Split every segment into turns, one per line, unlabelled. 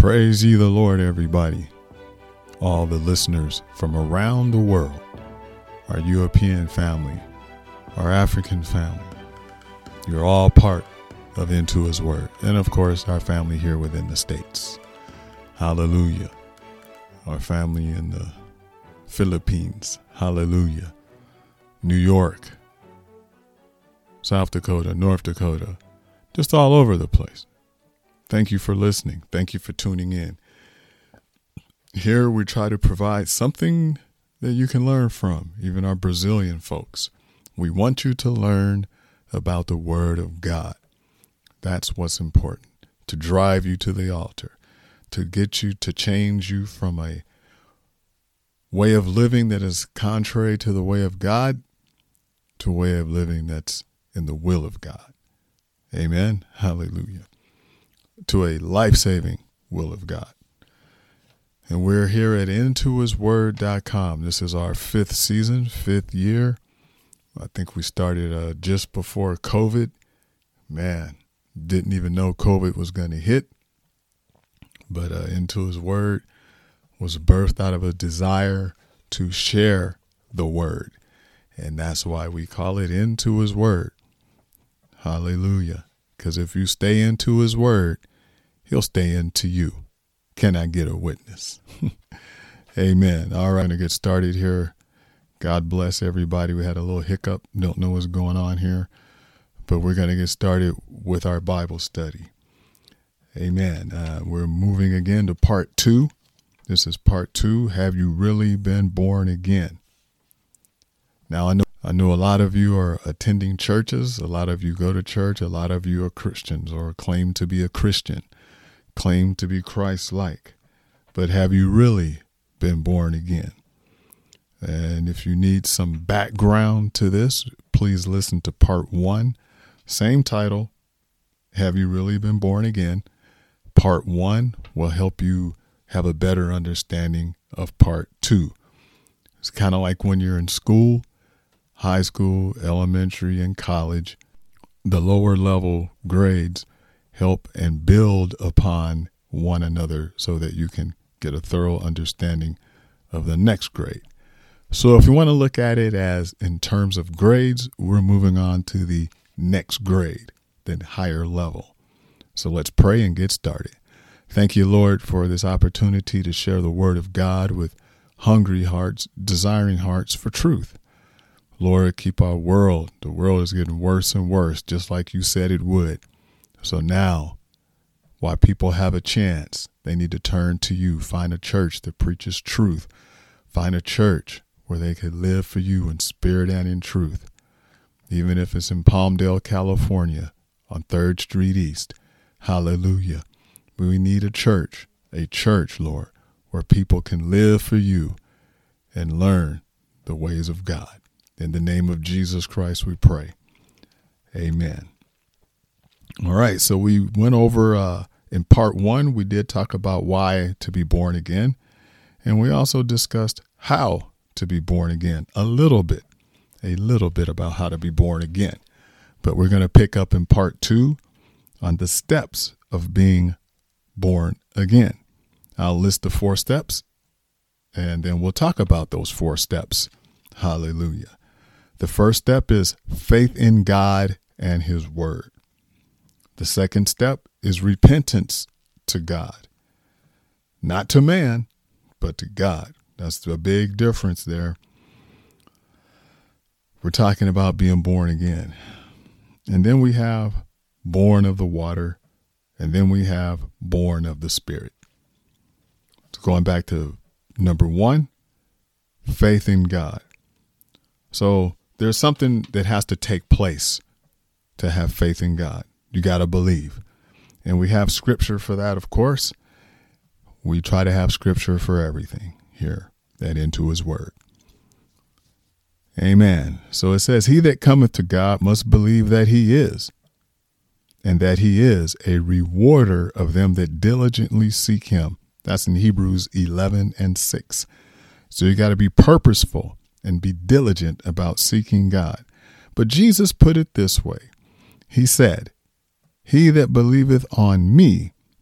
Praise ye the Lord, everybody. All the listeners from around the world, our European family, our African family, you're all part of Into His Word. And of course, our family here within the States. Hallelujah. Our family in the Philippines. Hallelujah. New York, South Dakota, North Dakota, just all over the place. Thank you for listening. Thank you for tuning in. Here we try to provide something that you can learn from, even our Brazilian folks. We want you to learn about the Word of God. That's what's important, to drive you to the altar, to get you, to change you from a way of living that is contrary to the way of God to a way of living that's in the will of God. Amen. Hallelujah. To a life-saving will of God. And we're here at intohisword.com. This is our 5th season, 5th year. I think we started just before COVID. Man, didn't even know COVID was going to hit. But Into His Word was birthed out of a desire to share the Word. And that's why we call it Into His Word. Hallelujah. Because if you stay into His Word, He'll stay into you. Can I get a witness? Amen. All right, I'm going to get started here. God bless everybody. We had a little hiccup. Don't know what's going on here. But we're going to get started with our Bible study. Amen. We're moving again to part 2. This is part 2. Have you really been born again? Now, I know a lot of you are attending churches. A lot of you go to church. A lot of you are Christians or claim to be a Christian, claim to be Christ-like. But have you really been born again? And if you need some background to this, please listen to part 1. Same title, Have You Really Been Born Again? Part 1 will help you have a better understanding of part 2. It's kind of like when you're in school, high school, elementary, and college. The lower level grades help and build upon one another so that you can get a thorough understanding of the next grade. So if you want to look at it as in terms of grades, we're moving on to the next grade, the higher level. So let's pray and get started. Thank you, Lord, for this opportunity to share the Word of God with hungry hearts, desiring hearts for truth. Lord, keep our world. The world is getting worse and worse, just like you said it would. So now, while people have a chance, they need to turn to you. Find a church that preaches truth. Find a church where they can live for you in spirit and in truth. Even if it's in Palmdale, California, on 3rd Street East. Hallelujah. We need a church, Lord, where people can live for you and learn the ways of God. In the name of Jesus Christ, we pray. Amen. All right, so we went over in part 1, we did talk about why to be born again. And we also discussed how to be born again, a little bit about how to be born again. But we're going to pick up in part 2 on the steps of being born again. I'll list the 4 steps, and then we'll talk about those 4 steps. Hallelujah. The first step is faith in God and His Word. The second step is repentance to God. Not to man, but to God. That's a big difference there. We're talking about being born again. And then we have born of the water. And then we have born of the Spirit. So going back to number 1, faith in God. So there's something that has to take place to have faith in God. You got to believe. And we have scripture for that, of course. We try to have scripture for everything here at Into His Word. Amen. So it says, he that cometh to God must believe that He is, and that He is a rewarder of them that diligently seek Him. That's in Hebrews 11:6. So you got to be purposeful and be diligent about seeking God. But Jesus put it this way. He said, he that believeth on me,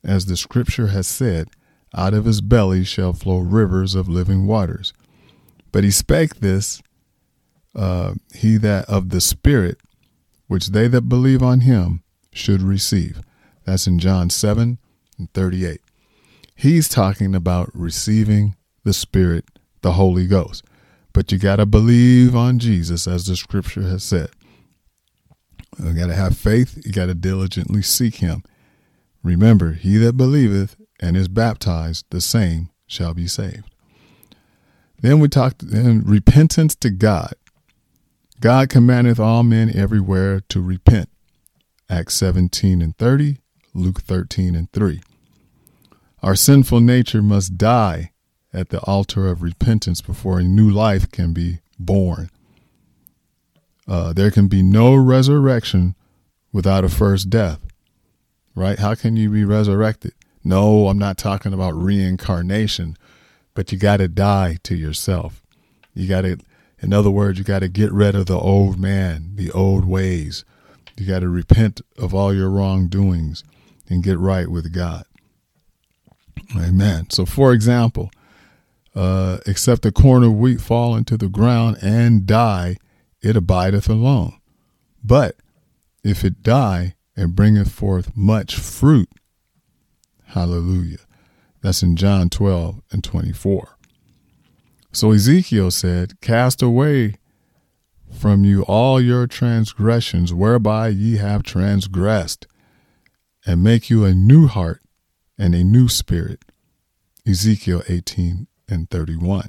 as the scripture has said, out of his belly shall flow rivers of living waters. But he spake this, he that of the Spirit, which they that believe on him should receive. That's in John 7:38. He's talking about receiving the Spirit, the Holy Ghost. But you got to believe on Jesus, as the scripture has said. You got to have faith. You got to diligently seek him. Remember, he that believeth and is baptized, the same shall be saved. Then we talked repentance to God. God commandeth all men everywhere to repent. Acts 17:30, Luke 13:3. Our sinful nature must die at the altar of repentance before a new life can be born. There can be no resurrection without a first death, right? How can you be resurrected? No, I'm not talking about reincarnation, but you got to die to yourself. You got to, in other words, you got to get rid of the old man, the old ways. You got to repent of all your wrongdoings and get right with God. Amen. So, for example, except the corn of wheat fall into the ground and die, it abideth alone. But if it die and bringeth forth much fruit, hallelujah. That's in John 12:24. So Ezekiel said, cast away from you all your transgressions, whereby ye have transgressed, and make you a new heart and a new spirit. Ezekiel 18:31.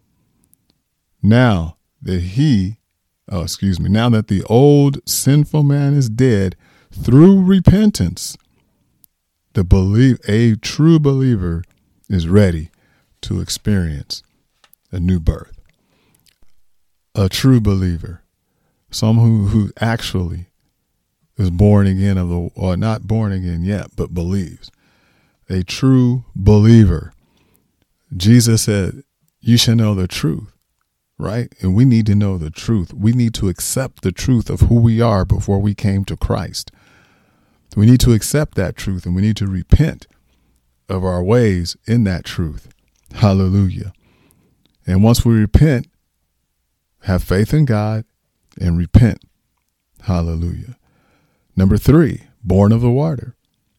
Now that the old sinful man is dead through repentance, a true believer is ready to experience a new birth. A true believer, someone who actually is born again or not born again yet, but believes. A true believer. Jesus said, you shall know the truth, right? And we need to know the truth. We need to accept the truth of who we are before we came to Christ. We need to accept that truth, and we need to repent of our ways in that truth. Hallelujah. And once we repent, have faith in God and repent. Hallelujah. Number 3, born of the water.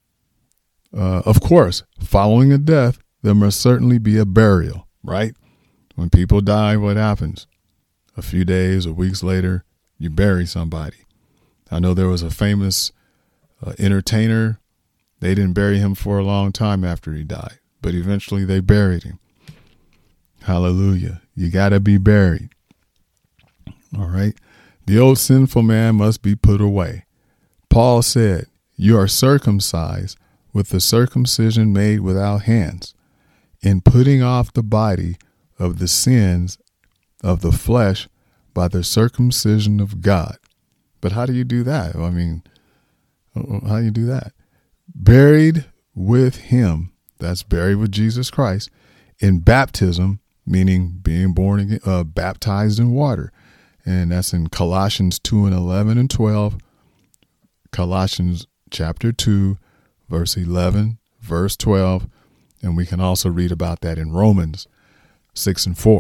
Of course, following a death, there must certainly be a burial, right? When people die, what happens? A few days or weeks later, you bury somebody. I know there was a famous entertainer. They didn't bury him for a long time after he died, but eventually they buried him. Hallelujah. You got to be buried. All right. The old sinful man must be put away. Paul said, you are circumcised with the circumcision made without hands, in putting off the body of the sins of the flesh by the circumcision of God. But how do you do that? I mean, how do you do that? Buried with him, that's buried with Jesus Christ, in baptism, meaning being born again, baptized in water. And that's in Colossians 2:11 and 12, Colossians chapter 2, verse 11, verse 12. And we can also read about that in Romans 6:4.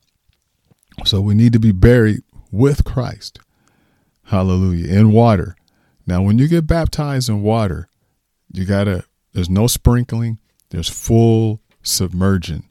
So we need to be buried with Christ. Hallelujah. In water. Now, when you get baptized in water, there's no sprinkling. There's full submersion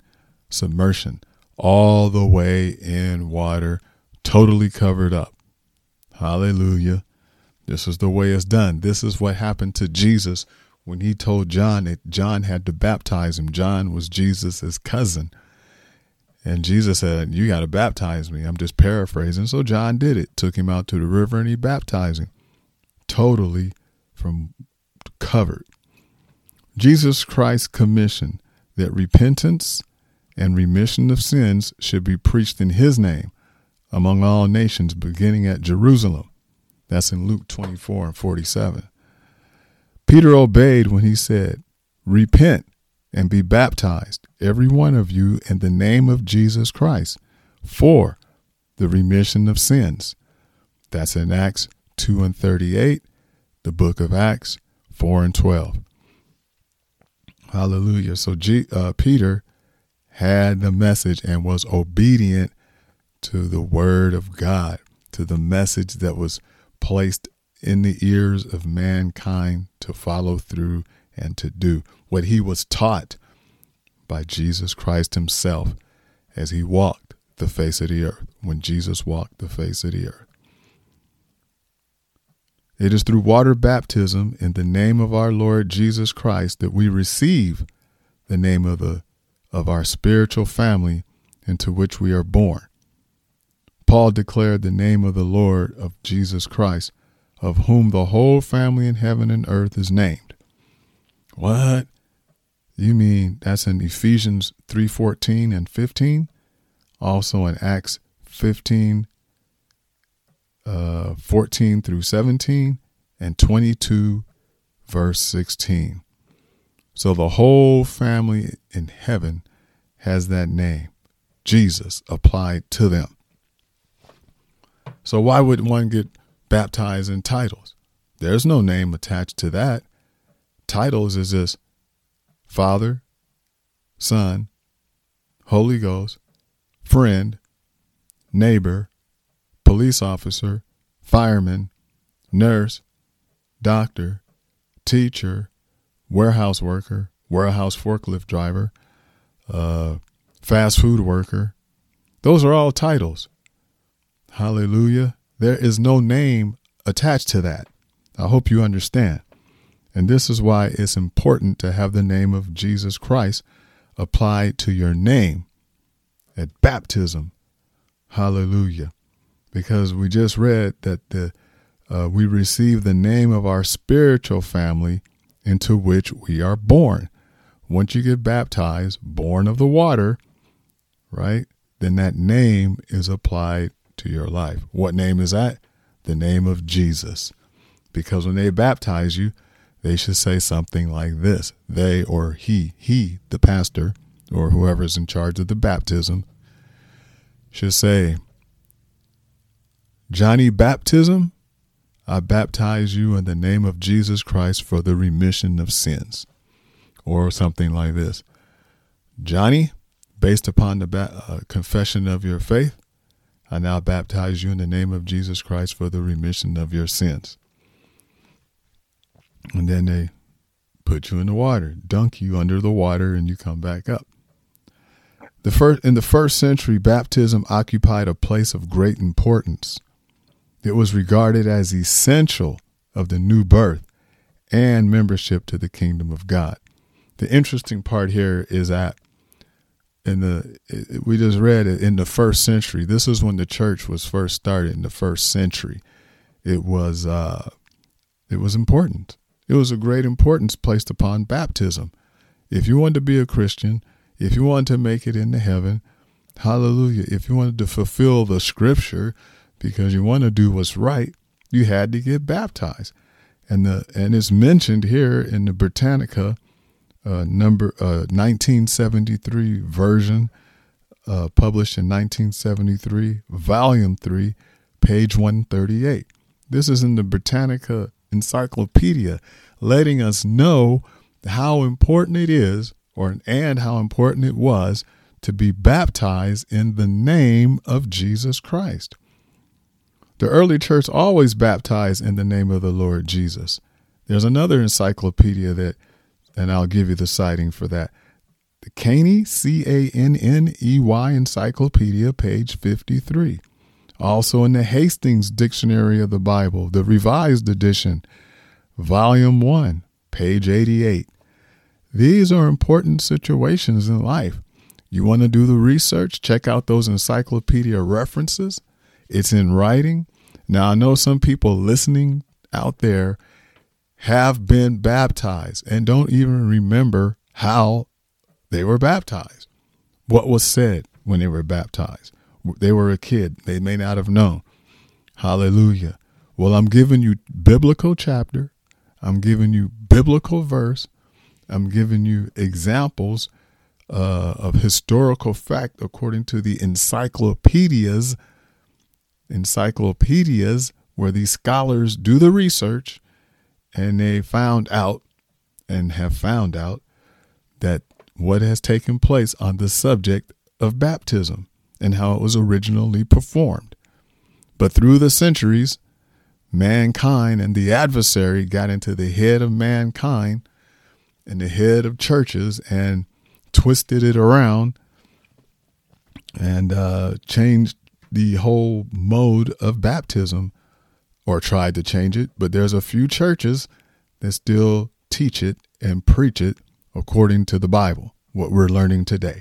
all the way in water, totally covered up. Hallelujah. This is the way it's done. This is what happened to Jesus when he told John that John had to baptize him. John was Jesus' cousin. And Jesus said, you got to baptize me. I'm just paraphrasing. So John did it, took him out to the river and he baptized him. Totally from covered. Jesus Christ commissioned that repentance and remission of sins should be preached in his name among all nations, beginning at Jerusalem. That's in Luke 24:47. Peter obeyed when he said, repent and be baptized, every one of you, in the name of Jesus Christ, for the remission of sins. That's in Acts 2:38, the book of Acts 4:12. Hallelujah. So Peter had the message and was obedient to the word of God, to the message that was placed in the ears of mankind to follow through and to do what he was taught by Jesus Christ himself as he walked the face of the earth, when Jesus walked the face of the earth. It is through water baptism in the name of our Lord Jesus Christ that we receive the name of our spiritual family into which we are born. Paul declared the name of the Lord of Jesus Christ, of whom the whole family in heaven and earth is named. What? You mean that's in Ephesians 3:14 and 15? Also in Acts 15, 14 through 17, and 22, verse 16. So the whole family in heaven has that name, Jesus, applied to them. So why would one get baptized in titles? There's no name attached to that. Titles is just Father, Son, Holy Ghost, friend, neighbor, police officer, fireman, nurse, doctor, teacher, warehouse worker, warehouse forklift driver, fast food worker. Those are all titles. Hallelujah. There is no name attached to that. I hope you understand. And this is why it's important to have the name of Jesus Christ applied to your name at baptism. Hallelujah. Because we just read that we receive the name of our spiritual family into which we are born. Once you get baptized, born of the water, right, then that name is applied to your life. What name is that? The name of Jesus. Because when they baptize you, they should say something like this. They or he, the pastor, or whoever's in charge of the baptism, should say, Johnny Baptism, I baptize you in the name of Jesus Christ for the remission of sins. Or something like this. Johnny, based upon the confession of your faith, I now baptize you in the name of Jesus Christ for the remission of your sins. And then they put you in the water, dunk you under the water, and you come back up. In the first century, baptism occupied a place of great importance. It was regarded as essential of the new birth and membership to the kingdom of God. The interesting part here is that we just read it in the first century. This is when the church was first started in the first century. It was important. It was a great importance placed upon baptism. If you wanted to be a Christian, if you wanted to make it into heaven, hallelujah, if you wanted to fulfill the scripture because you want to do what's right, you had to get baptized. And it's mentioned here in the Britannica number 1973 version, published in 1973, volume 3, page 138. This is in the Britannica Encyclopedia, letting us know how important it is, and how important it was to be baptized in the name of Jesus Christ. The early church always baptized in the name of the Lord Jesus. There's another encyclopedia and I'll give you the citing for that. The Caney, Canney Encyclopedia, page 53. Also in the Hastings Dictionary of the Bible, the Revised Edition, volume 1, page 88. These are important situations in life. You want to do the research? Check out those encyclopedia references. It's in writing. Now, I know some people listening out there have been baptized and don't even remember how they were baptized, what was said when they were baptized. They were a kid. They may not have known. Hallelujah. Well, I'm giving you biblical chapter. I'm giving you biblical verse. I'm giving you examples of historical fact according to the encyclopedias where these scholars do the research, and they found out and have found out that what has taken place on the subject of baptism and how it was originally performed. But through the centuries, mankind and the adversary got into the head of mankind and the head of churches and twisted it around and changed the whole mode of baptism, or tried to change it. But there's a few churches that still teach it and preach it according to the Bible, what we're learning today.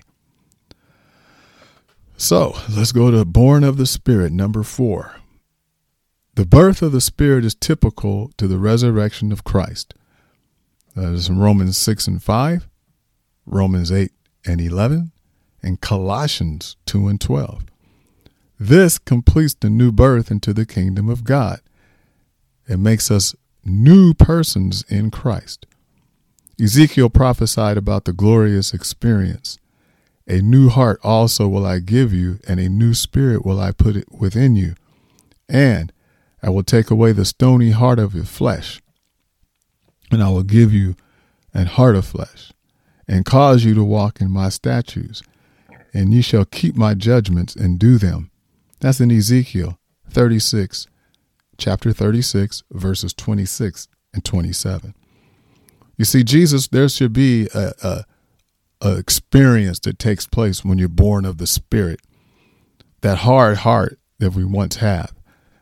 So let's go to born of the Spirit, number 4. The birth of the Spirit is typical to the resurrection of Christ. That is in Romans 6:5, Romans 8:11, and Colossians 2:12. This completes the new birth into the kingdom of God. It makes us new persons in Christ. Ezekiel prophesied about the glorious experience. A new heart also will I give you, and a new spirit will I put it within you. And I will take away the stony heart of your flesh, and I will give you an heart of flesh, and cause you to walk in my statutes, and ye shall keep my judgments and do them. That's in Ezekiel 36, chapter 36, verses 26 and 27. You see, Jesus, there should be a experience that takes place when you're born of the Spirit. That hard heart that we once had,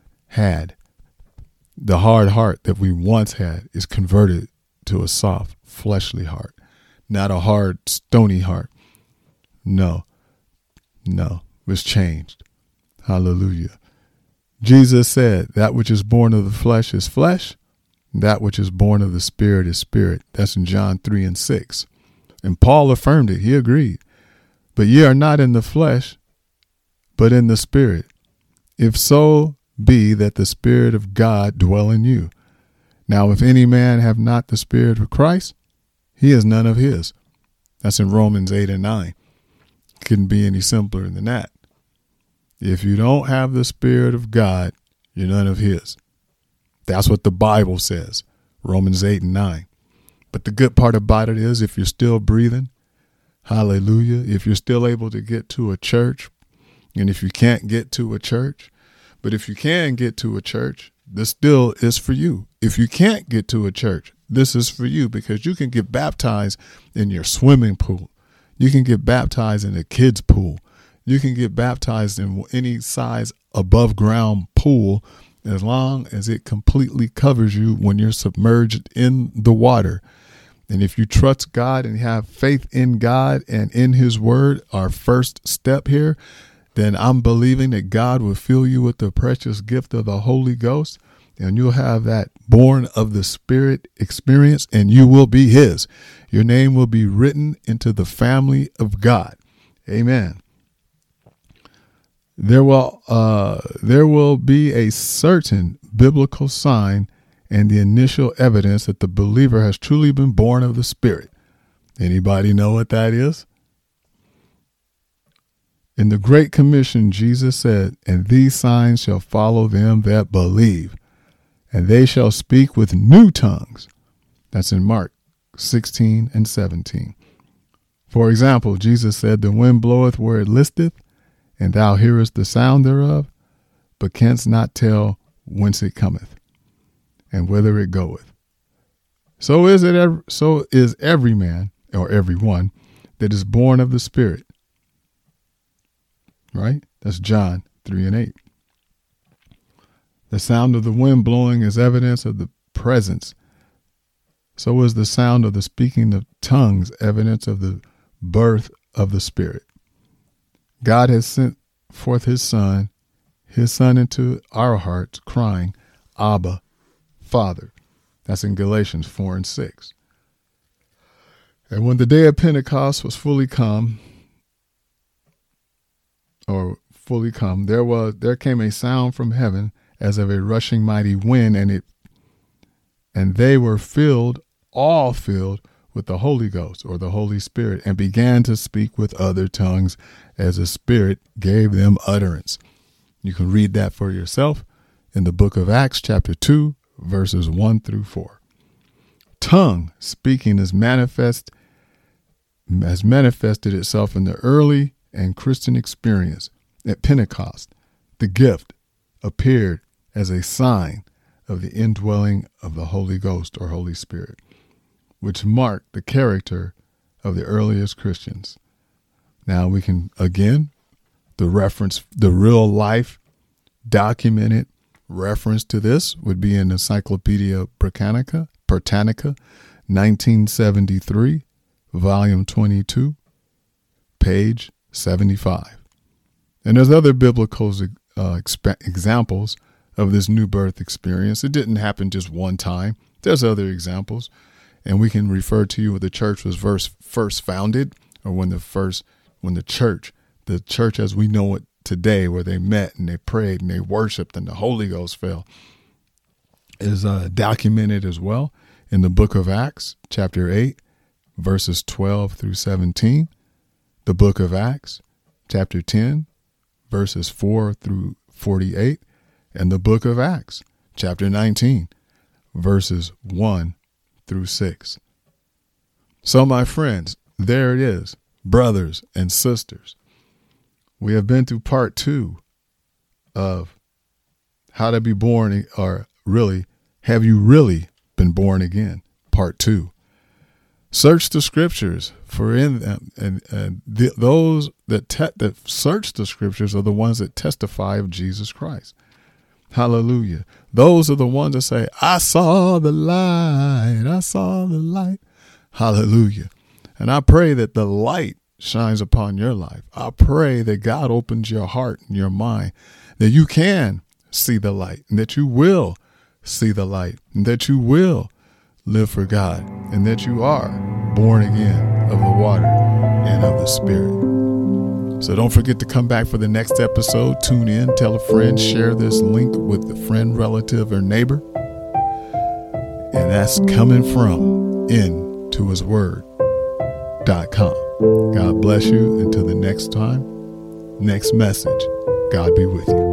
the hard heart that we once had is converted to a soft, fleshly heart, not a hard, stony heart. No, it's changed. Hallelujah. Jesus said, that which is born of the flesh is flesh. That which is born of the Spirit is spirit. That's in John 3:6. And Paul affirmed it. He agreed. But ye are not in the flesh, but in the Spirit. If so be that the Spirit of God dwell in you. Now, if any man have not the Spirit of Christ, he is none of his. That's in Romans 8:9. Couldn't be any simpler than that. If you don't have the Spirit of God, you're none of his. That's what the Bible says, Romans 8:9. But the good part about it is, if you're still breathing, hallelujah, if you're still able to get to a church, and if you can't get to a church, but if you can get to a church, this still is for you. If you can't get to a church, this is for you, because you can get baptized in your swimming pool. You can get baptized in a kid's pool. You can get baptized in any size above ground pool, as long as it completely covers you when you're submerged in the water. And if you trust God and have faith in God and in his word, our first step here, then I'm believing that God will fill you with the precious gift of the Holy Ghost, and you'll have that born of the Spirit experience, and you will be his. Your name will be written into the family of God. Amen. There will be a certain biblical sign and the initial evidence that the believer has truly been born of the Spirit. Anybody know what that is? In the Great Commission, Jesus said, and these signs shall follow them that believe, and they shall speak with new tongues. That's in Mark 16 and 17. For example, Jesus said, the wind bloweth where it listeth, and thou hearest the sound thereof, but canst not tell whence it cometh, and whither it goeth. So is every man, or everyone, that is born of the Spirit. Right? That's John 3:8. The sound of the wind blowing is evidence of the presence. So is the sound of the speaking of tongues evidence of the birth of the Spirit. God has sent forth his Son into our hearts, crying, Abba, Father. That's in Galatians 4 and 6. And when the day of Pentecost was fully come, there came a sound from heaven as of a rushing mighty wind, and they were all filled with the Holy Ghost, or the Holy Spirit, and began to speak with other tongues as the Spirit gave them utterance. You can read that for yourself in the book of Acts, chapter 2, verses 1 through 4. Tongue speaking is manifest has manifested itself in the early and Christian experience. At Pentecost, the gift appeared as a sign of the indwelling of the Holy Ghost or Holy Spirit, which marked the character of the earliest Christians. Now we can, again, the real life documented reference to this would be in Encyclopedia Britannica, 1973, volume 22, page 75. And there's other biblical examples of this new birth experience. It didn't happen just one time. There's other examples. And we can refer to you when the church was first founded, or when the church as we know it today, where they met and they prayed and they worshiped and the Holy Ghost fell, is documented as well in the book of Acts, chapter 8, verses 12 through 17, the book of Acts, chapter 10, verses 4 through 48, and the book of Acts, chapter 19, verses 1 through 6. So, my friends, there it is, brothers and sisters. We have been through part 2 of how to be born, or really, have you really been born again? Part 2. Search the scriptures, for in them, and those that search the scriptures are the ones that testify of Jesus Christ. Hallelujah. Those are the ones that say, I saw the light. I saw the light. Hallelujah. And I pray that the light shines upon your life. I pray that God opens your heart and your mind, that you can see the light, and that you will see the light, and that you will live for God, and that you are born again of the water and of the Spirit. So don't forget to come back for the next episode. Tune in, tell a friend, share this link with a friend, relative, or neighbor. And that's coming from intohisword.com. God bless you. Until the next time, next message. God be with you.